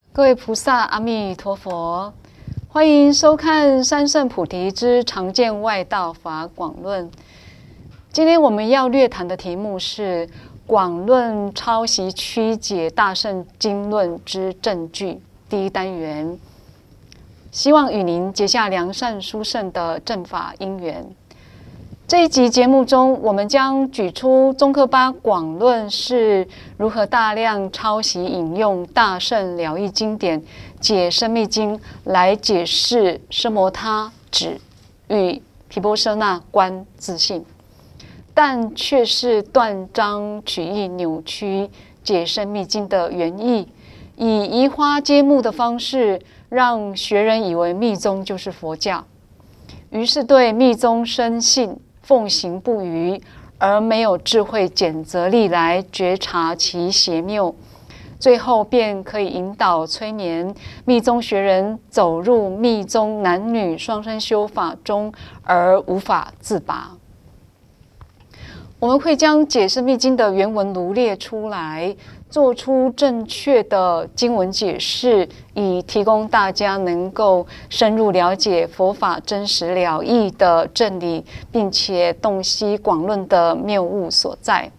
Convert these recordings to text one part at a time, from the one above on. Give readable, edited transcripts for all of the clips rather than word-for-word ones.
各位菩萨，阿弥陀佛！欢迎收看《三圣菩提之常见外道法广论》。今天我们要略谈的题目是《广论抄袭曲解大乘经论之证据》第一单元，希望与您结下良善殊胜的正法因缘。这一集节目中，我们将举出宗喀巴广论是如何大量抄袭引用大乘了义经典解深密经来解释奢摩他止与毗婆舍那观自性，但却是断章取义、扭曲解深密经的原意，以移花接木的方式让学人以为密宗就是佛教，于是对密宗深信奉行不渝，而没有智慧检则力来觉察其邪谬，最后便可以引导催眠密宗学人走入密宗男女双生修法中而无法自拔。我们会将解释密经的原文罗列出来，做出正确的经文解释，以提供大家能够深入了解佛法真实了义的正理，并且洞悉广论的谬误所在。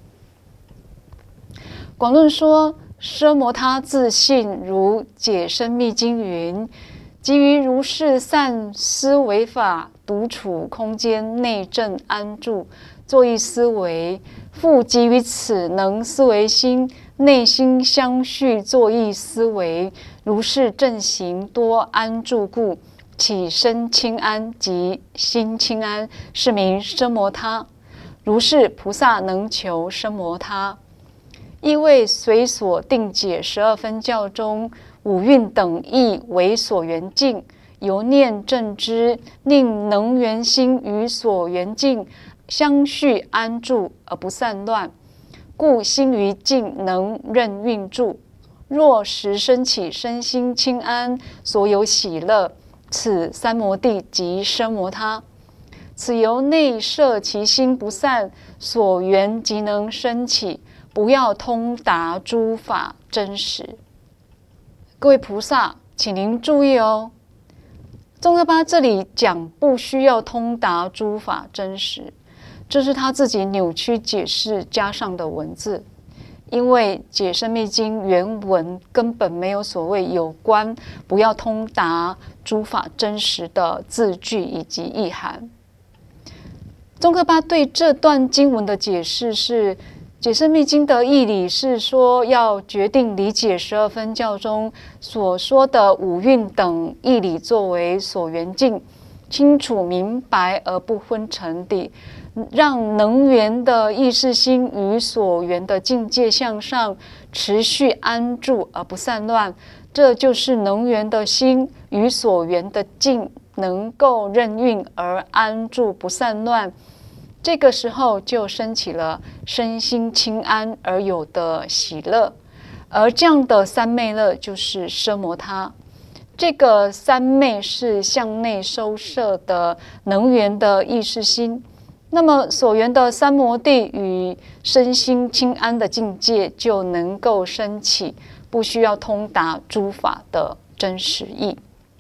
广论说，奢摩他自性如解深密经云，即于如是散思维法，独处空间内正安住，作意思维，复即于此能思维心，内心相续作意思维，如是正行多安住故，起身轻安及心轻安，是名奢摩他。如是菩萨能求奢摩他，亦为随所定解12分教中五蕴等义为所缘境，由念正知，令能缘心与所缘境相续安住而不散乱，故心于境能任运住。若时生起身心轻安，所有喜乐，此三摩地即奢摩他。此由内摄其心不散，所缘即能生起，不要通达诸法真实。各位菩萨，请您注意哦，宗喀巴这里讲不需要通达诸法真实，这是他自己扭曲解释加上的文字，因为解深密经原文根本没有所谓有关不要通达诸法真实的字句以及意涵。宗喀巴对这段经文的解释是，解深密经的义理是说要决定理解12分教中所说的五蕴等义理作为所缘境，清楚明白而不昏沉地让能缘的意识心与所缘的境界向上持续安住而不散乱，这就是能缘的心与所缘的境能够任运而安住不散乱，这个时候就升起了身心清安而有的喜乐，而这样的三昧乐就是奢摩他。这个三昧是向内收摄的能缘的意识心，那么所缘的三摩地与身心清安的境界就能够升起，不需要通达诸法的真实义。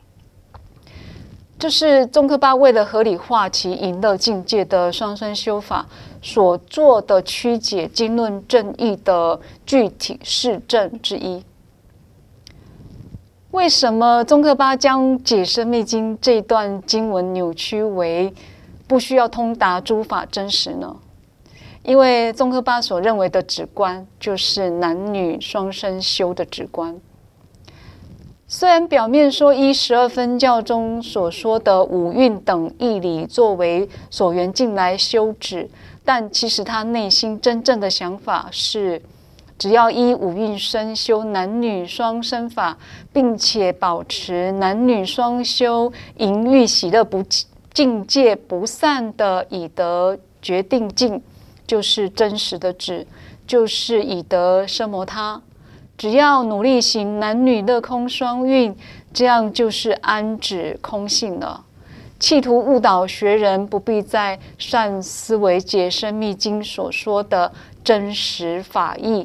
这是宗喀巴为了合理化其淫乐境界的双生修法所做的曲解经论正义的具体示证之一。为什么宗喀巴将解深密经这段经文扭曲为不需要通达诸法真实呢？因为宗喀巴所认为的止观就是男女双生修的止观。虽然表面说依12分教中所说的五蕴等义理作为所缘境来修止，但其实他内心真正的想法是，只要依五蕴生修男女双生法，并且保持男女双修淫欲喜乐不境界不散的以得决定境，就是真实的止，就是以得奢摩他。只要努力行男女乐空双运，这样就是安止空性了。企图误导学人，不必再善思维解深密经所说的真实法义，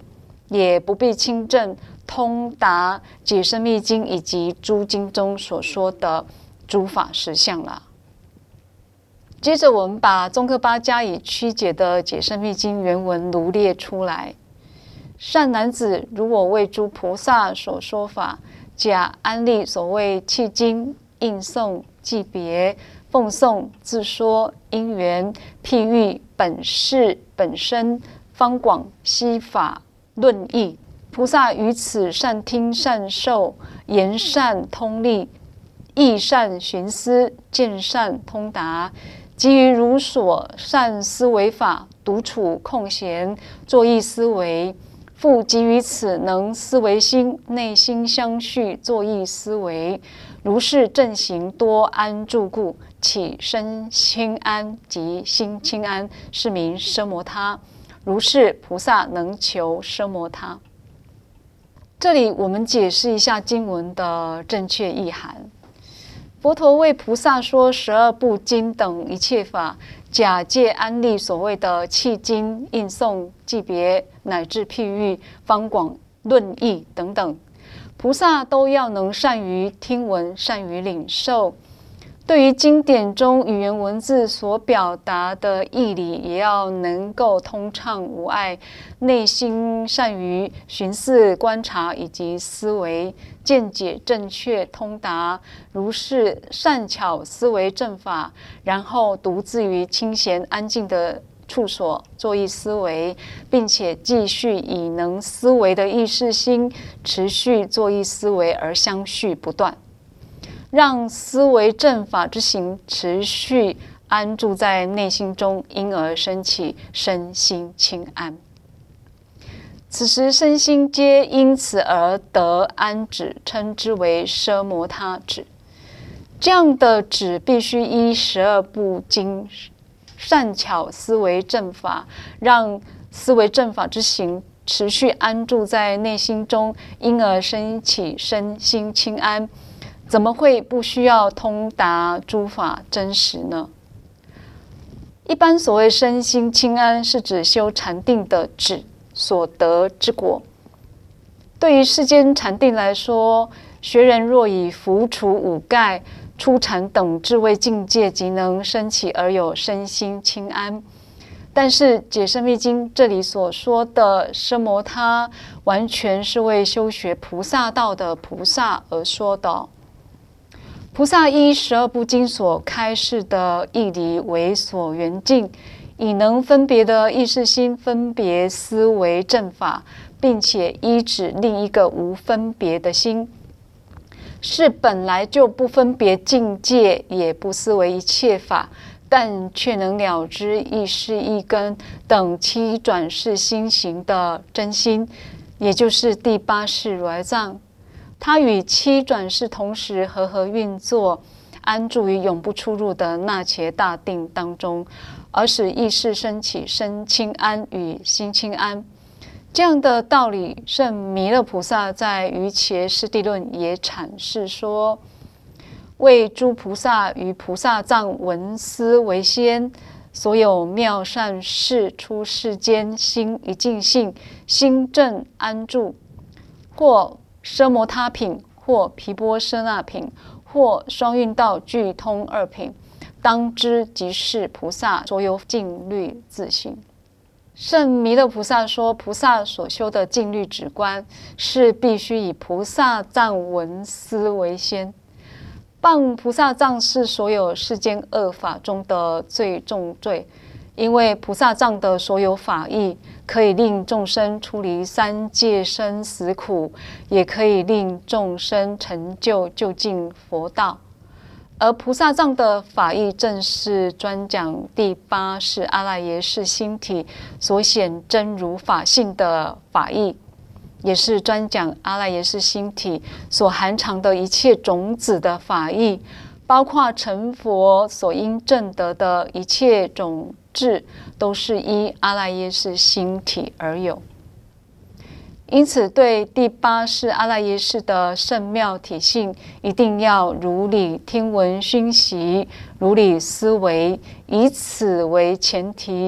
也不必亲证通达解深密经以及诸经中所说的诸法实相了。接着我们把宗喀巴加以曲解的解深密经原文罗列出来。善男子，如我为诸菩萨所说法，假安立所谓契经、应诵、记别、奉诵、自说、因缘、譬喻、本事、本身、方广、悉法、论义。菩萨于此善听善受，言善通利，意善寻思，见善通达，基于如所善思维法，独处空闲，作意思维。复基于此能思维心，内心相续，作意思维，如是正行多安住故，起身轻安及心轻安，是名奢摩他。如是菩萨能求奢摩他。这里我们解释一下经文的正确意涵。佛陀为菩萨说12部经等一切法，假借安立所谓的契经、应诵、记别，乃至譬喻、方广、论义等等，菩萨都要能善于听闻，善于领受。对于经典中语言文字所表达的义理，也要能够通畅无碍，内心善于寻思观察以及思维，见解正确通达，如是善巧思维正法，然后独自于清闲安静的处所作意思维，并且继续以能思维的意识心持续作意思维而相续不断，让思维正法之行持续安住在内心中，因而生起身心轻安。此时身心皆因此而得安止，称之为奢摩他止。这样的止必须依12部经善巧思维正法，让思维正法之行持续安住在内心中，因而生起身心轻安。怎么会不需要通达诸法真实呢？一般所谓身心轻安，是指修禅定的止所得之果。对于世间禅定来说，学人若以伏除五盖、初禅等智慧境界，即能升起而有身心轻安。但是解深密经这里所说的奢摩他，完全是为修学菩萨道的菩萨而说的。菩萨依12部经所开示的义理为所缘境，以能分别的意识心分别思维正法，并且依止另一个无分别的心，是本来就不分别境界，也不思维一切法，但却能了知意识一根等7转世心行的真心，也就是第8识如来藏。它与7转世同时和合运作，安住于永不出入的那伽大定当中，而使意识升起身轻安与心轻安。这样的道理，圣弥勒菩萨在《瑜伽师地论》也阐释说：为诸菩萨于菩萨藏闻思为先，所有妙善事出世间，心一净性，心正安住，或奢摩他品，或毗波舍那品，或双运道具通2品，当知即是菩萨所有静虑自性。圣弥勒菩萨说，菩萨所修的静虑止观，是必须以菩萨藏闻思为先。谤菩萨藏是所有世间恶法中的最重罪，因为菩萨藏的所有法义，可以令众生出离3界生死苦，也可以令众生成就究竟佛道。而菩萨藏的法义，正是专讲第8识阿赖耶识心体所显真如法性的法义，也是专讲阿赖耶识心体所含藏的一切种子的法义，包括成佛所应证得的一切种智，都是依阿赖耶识心体而有。因此，对第8识阿赖耶识的圣妙体性，一定要如理听闻熏习，如理思维，以此为前提，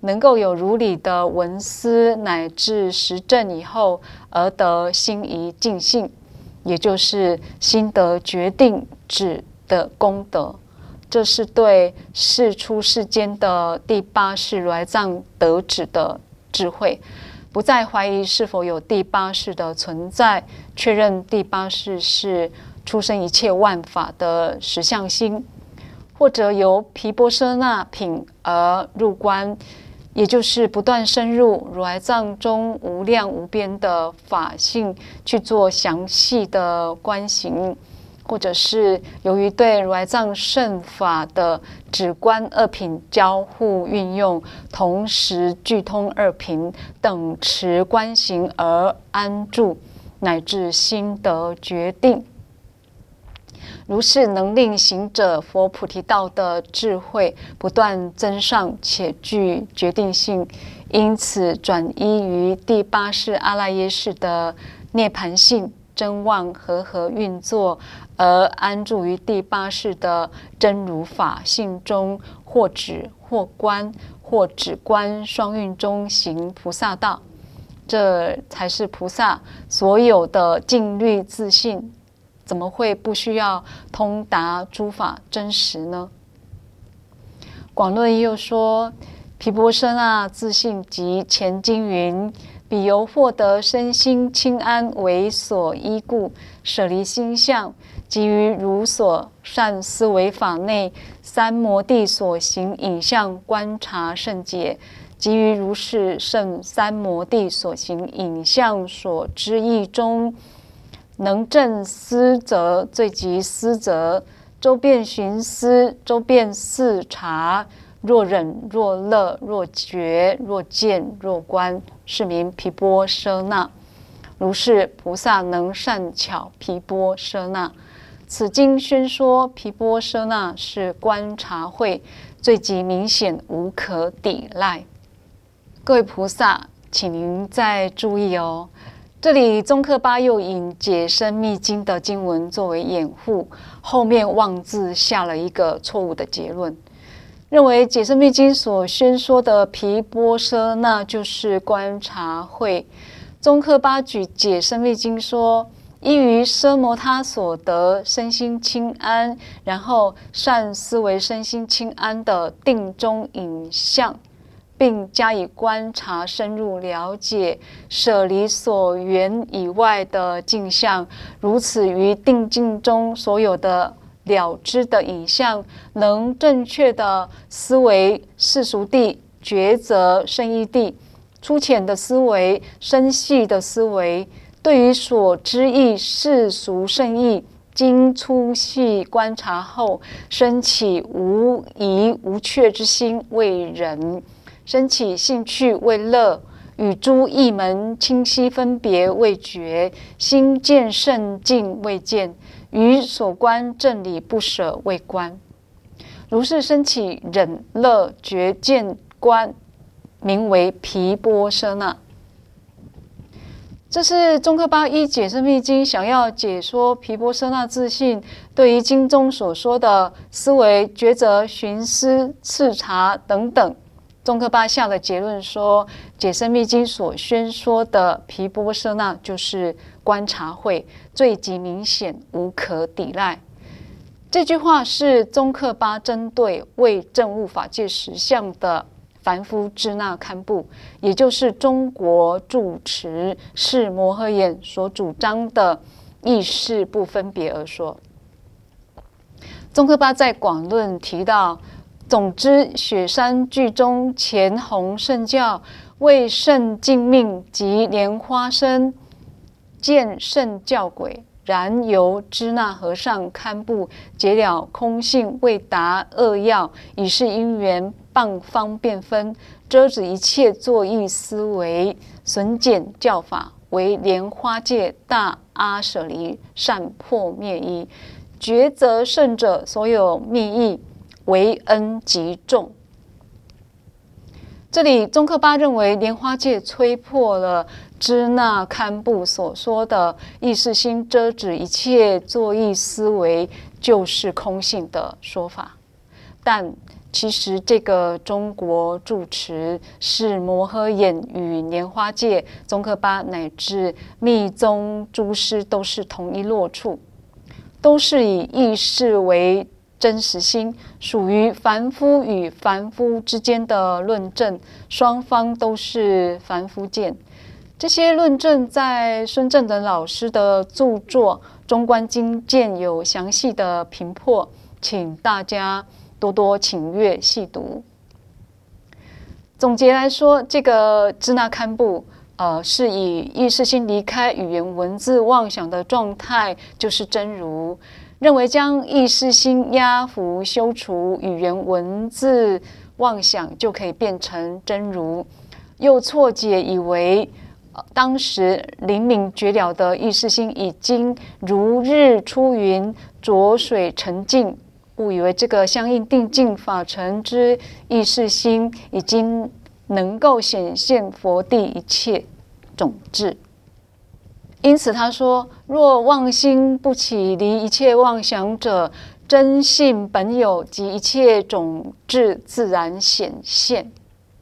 能够有如理的文思乃至实证以后，而得心仪尽性，也就是心得决定止的功德。这是对世出世间的第八世如来藏得止的智慧，不再怀疑是否有第八世的存在，确认第八世是出生一切万法的实相心，或者由毗波舍那品而入观，也就是不断深入如来藏中无量无边的法性去做详细的观行，或者是由于对如来藏圣法的止观二品交互运用，同时具通二品等持观行而安住，乃至心得决定。如是能令行者佛菩提道的智慧不断增上，且具决定性，因此转依于第八世阿赖耶识的涅盘性真妄和合运作，而安住于第八世的真如法性中，或止或观或止观双运中行菩萨道。这才是菩萨所有的净律自信，怎么会不需要通达诸法真实呢？广论又说，毗波舍那自信及前经云，彼由获得身心清安为所依故，舍离心相，即于如所善思维法内三摩地所行影像观察甚解，即于如是胜三摩地所行影像所知义中，能正思则最极思则，周遍寻思，周遍视察，若忍若乐若觉若见若观，是名毗波舍那。如是菩萨能善巧毗波舍那。此经宣说毗波舍那是观察慧，最极明显，无可抵赖。各位菩萨，请您再注意哦。这里宗喀巴又引解深密经的经文作为掩护，后面妄自下了一个错误的结论，认为解深密经所宣说的毗波舍那就是观察慧。宗喀巴举解深密经说，依于奢摩他所得身心清安，然后善思维身心清安的定中影像，并加以观察深入了解，舍离所缘以外的境象，如此于定境中所有的了知的影像，能正确的思维世俗谛、抉择深义谛，粗浅的思维、深细的思维，对于所知义世俗圣义，经粗细观察后，生起无疑无确之心为人，生起兴趣为乐，与诸义门清晰分别为觉，心见甚净为见，于所观正理不舍为观。如是生起忍乐觉见观，名为毗波舍那。这是宗喀巴依解深密经想要解说毗波舍那自信对于经中所说的思维、抉择、寻思、视察等等，宗喀巴下的结论说，解深密经所宣说的毗波舍那就是观察慧，最极明显，无可抵赖。这句话是宗喀巴针对为证悟法界实相的凡夫支那堪布，也就是中国住持释摩诃衍所主张的意识不分别而说。宗喀巴在广论提到，总之雪山句中前弘圣教，为圣净命及莲花生见圣教轨，然由支那和尚堪布解了空性，未达扼要，以是因缘谤方便分，遮止一切作意思维，损减教法，为莲花界大阿舍离善破灭意，抉择圣者所有密意，为恩极重。这里宗喀巴认为莲花界摧破了支那堪布所说的意识心遮止一切作意思维就是空性的说法，但其实这个中国住持是摩诃衍与莲花戒、宗喀巴乃至密宗诸师都是同一落处，都是以意识为真实心，属于凡夫与凡夫之间的论证，双方都是凡夫见。这些论证在孙正等老师的著作《中观经鉴》有详细的评破，请大家多多请阅细读。总结来说，这个支那堪布是以意识心离开语言文字妄想的状态，就是真如。认为将意识心压服修除语言文字妄想，就可以变成真如。又错解以为当时灵敏绝了的意识心已经如日出云，浊水沉静，误以为这个相应定境法尘之意识心已经能够显现佛地一切种智。因此他说，若妄心不起离一切妄想者，真性本有及一切种智自然显现。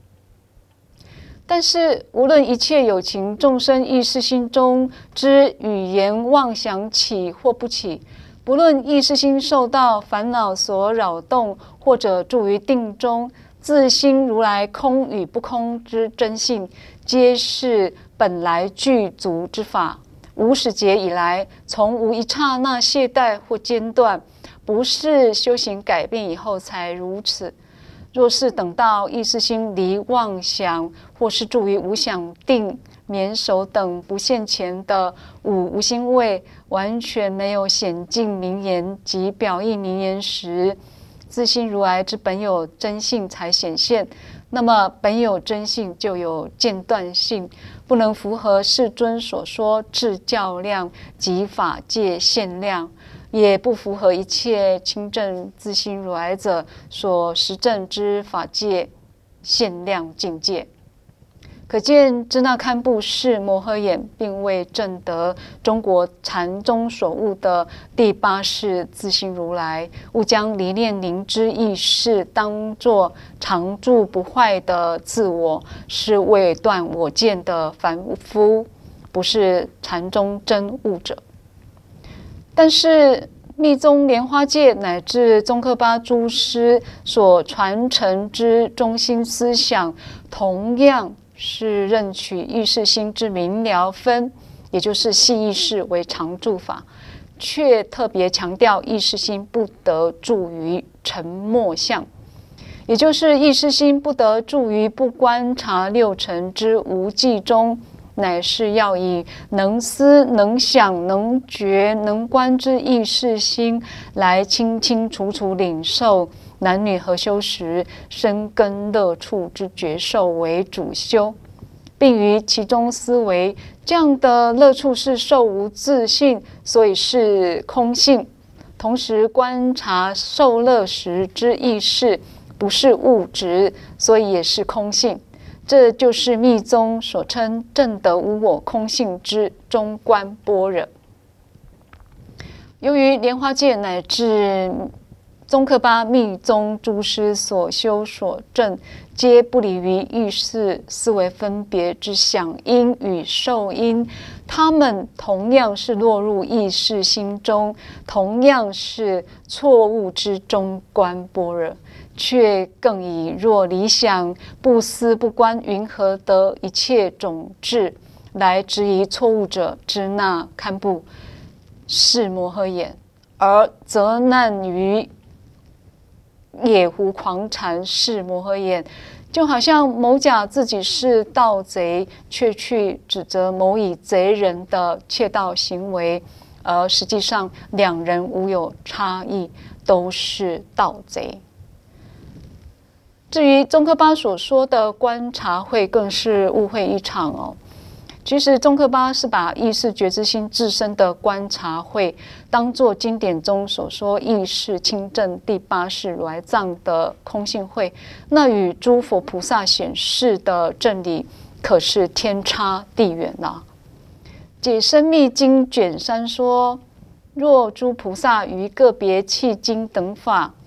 但是无论一切有情众生意识心中之语言妄想起或不起，不论意识心受到烦恼所扰动，或者住于定中，自心如来空与不空之真性，皆是本来具足之法。无始劫以来，从无一刹那懈怠或间断，不是修行改变以后才如此。若是等到意识心离妄想，或是住于无想定、眠守等不现前的无心位，完全没有显尽名言及表意名言时，自心如来之本有真性才显现。那么本有真性就有间断性，不能符合世尊所说智教量及法界限量，也不符合一切亲证自心如来者所实证之法界限量境界。可见支那堪布是摩诃衍，并未证得中国禅宗所悟的第八世自心如来，勿将离念灵之意识当作常住不坏的自我，是未断我见的凡夫，不是禅宗真悟者。但是密宗莲花戒乃至宗喀巴诸师所传承之中心思想，同样是认取意识心之明了分，也就是系意识为常住法，却特别强调意识心不得住于沉默相，也就是意识心不得住于不观察六尘之无记中，乃是要以能思能想能觉能观之意识心来清清楚楚领受男女合修时生根乐处之觉受为主修，并于其中思维这样的乐处是受无自性，所以是空性。同时观察受乐时之意识不是物质，所以也是空性。这就是密宗所称证得无我空性之中观般若。由于莲花戒乃至宗喀巴密宗诸师所修所证，皆不离于意识思维分别之想因与受因，他们同样是落入意识心中，同样是错误之中观般若，却更以若理想不思不观云何得一切种智，来质疑错误者支那堪布是摩诃衍，而责难于野狐狂禅是摩诃衍，就好像某甲自己是盗贼，却去指责某乙贼人的窃盗行为，而实际上两人无有差异，都是盗贼。至于宗喀巴所说的观察会，更是误会一场哦。其实宗喀巴是把意识觉知心自身的观察会当作经典中所说意识清正第八世如来藏的空性会，那与诸佛菩萨显示的正理可是天差地远啊。解深密经卷3说，若诸菩萨于个别契经等法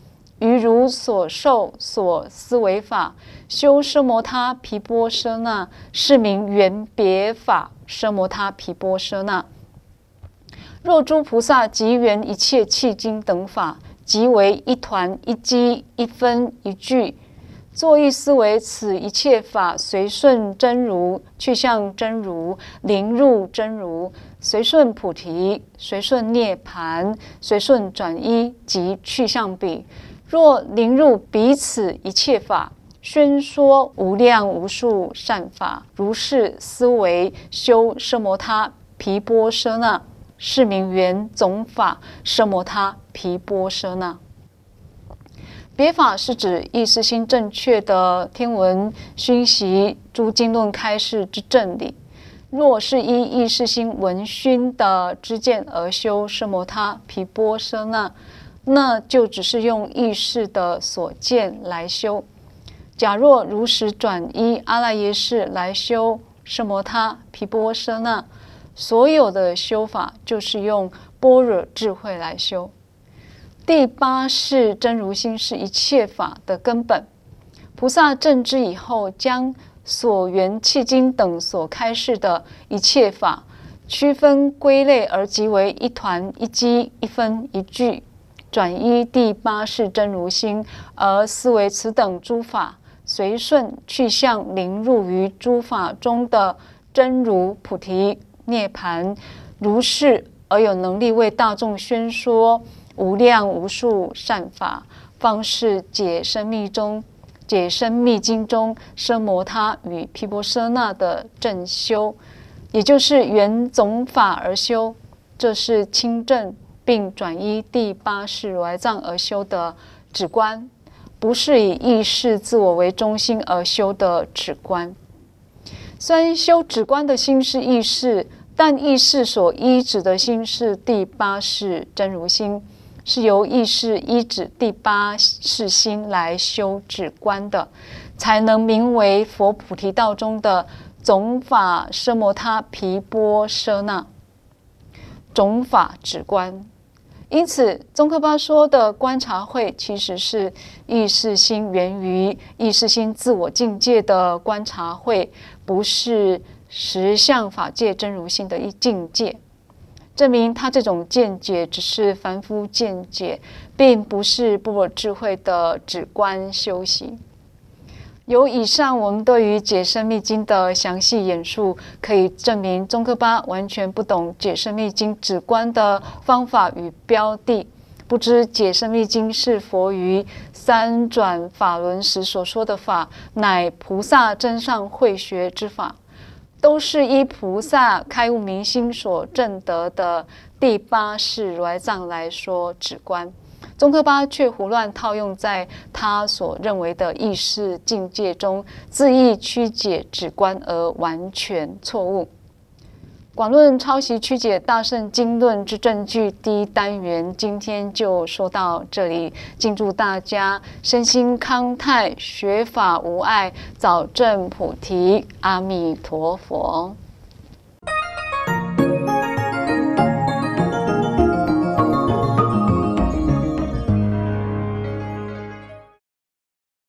于如所受所思为法，修奢摩他毗波舍那，是名缘别法奢摩他毗波舍那。若诸菩萨即缘一切契经等法，即为一团一机一分一句，作意思维此一切法随顺真如，去向真如，临入真如，随顺菩提，随顺涅盘，随顺转依及去向彼。若临入彼此一切法，宣说无量无数善法，如是思维修奢摩他毗波舍那，是名缘总法奢摩他毗波舍那。别法是指意识心正确的天文熏习诸经论开示之正理。若是依意识心闻熏的知见而修奢摩他毗波舍那，那就只是用意识的所见来修。假若如实转依阿赖耶识来修奢摩他毗波舍那，所有的修法就是用般若智慧来修。第八世真如心是一切法的根本。菩萨正知以后，将所缘契经等所开示的一切法区分归类，而即为一团一机一分一句，转依第八世真如心，而思维此等诸法随顺去向临入于诸法中的真如菩提涅盘，如是而有能力为大众宣说无量无数善法，方是解深密经中奢摩他与毗波舍那的正修，也就是缘总法而修。这是亲证并转依第八世如来藏而修的止观，不是以意识自我为中心而修的止观。虽然修止观的心是意识，但意识所依止的心是第八世真如心，是由意识依止第八世心来修止观的，才能名为佛菩提道中的总法奢摩他毗波舍那，总法止观。因此宗喀巴说的观察会其实是意识心源于意识心自我境界的观察会，不是实相法界真如心的一境界，证明他这种见解只是凡夫见解，并不是般若智慧的止观修习。由以上我们对于解深密经的详细演述，可以证明宗喀巴完全不懂解深密经止观的方法与标的，不知解深密经是佛于三转法轮时所说的法，乃菩萨真上慧学之法，都是依菩萨开悟明心所证得的第八世如来藏来说止观。宗喀巴却胡乱套用在他所认为的意识境界中，恣意曲解止观而完全错误。广论抄袭曲解大乘经论之证据第一单元，今天就说到这里。敬祝大家身心康泰，学法无碍，早证菩提。阿弥陀佛。